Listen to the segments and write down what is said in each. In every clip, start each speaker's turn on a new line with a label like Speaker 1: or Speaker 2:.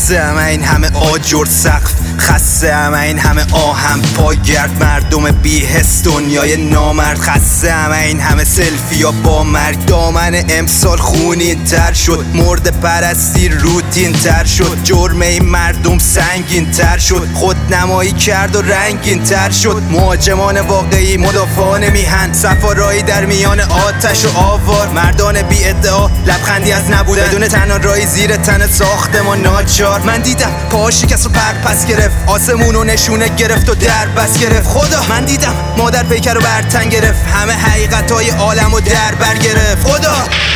Speaker 1: خسته همه این همه آجر سقف، خسته همه این همه آهم پاگرد، مردم بی حس دنیای نامرد، خسته همه این همه سلفی یا با مرگ. دامن امسال خونین تر شد، مرد پرستی روتین تر شد، جرم این مردم سنگین تر شد، خود نمایی کرد و رنگین تر شد. مهاجمان واقعی مدافعان میهن، سفارایی در میان آتش و آوار، مردان بی ادعا لبخندی از نبودن، بدون تنها رای زیر تن ساختمان ناچار. من دیدم پاها شکست و پس گرفت، آسمونو نشونه گرفت و در بس گرفت. خدا من دیدم مادر پیکر رو برتن گرفت، همه حقیقتای عالمو در بر گرفت. خدا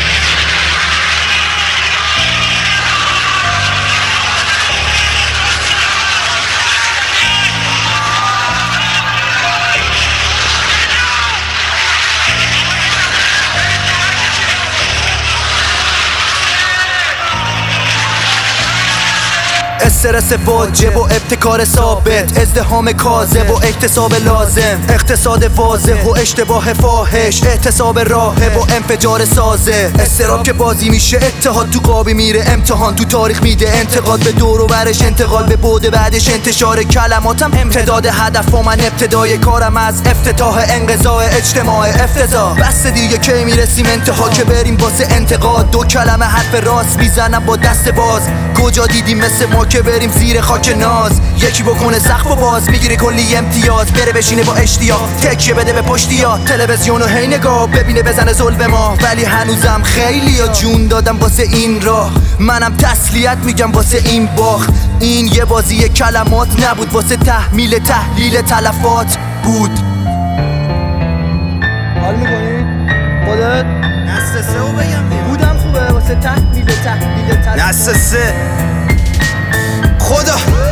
Speaker 1: استرس واجب و ابتکار ثابت، ازدحام کاذب و اکتساب لازم، اقتصاد واضح و اشتباه فاحش، اعتصاب راهب و انفجار سازه، استراب که بازی میشه، اتحاد تو قابی میره، امتحان تو تاریخ میده، انتقاد به دور و برش، انتقال به بعد بعدش، انتشار کلماتم امتداد هدف و من ابتدای کارم از افتتاح انقضاء اجتماع افتضاح. بس دیگه کی میرسیم انتها که بریم واسه انتقاد، دو کلمه حرف راست میزنم با دست باز. کجا دیدیم مثل ما که بریم زیر خاک ناز، یکی بکنه سقف و باز میگیره کلی امتیاز، بره بشینه با اشتیاق تکیه بده به پشتیا، تلویزیونو هی نگاه ببینه بزنه ظلم ما. ولی هنوزم خیلی ها جون دادم واسه این راه، منم تسلیت میگم واسه این باخت. این یه بازی کلمات نبود، واسه تحمیل تحلیل تلفات بود.
Speaker 2: حال میکنی؟ خودت؟
Speaker 1: نسل سه و بگم دیگه
Speaker 2: بودم خوبه واسه تحلیل تلفات.
Speaker 1: نسل سه. خدا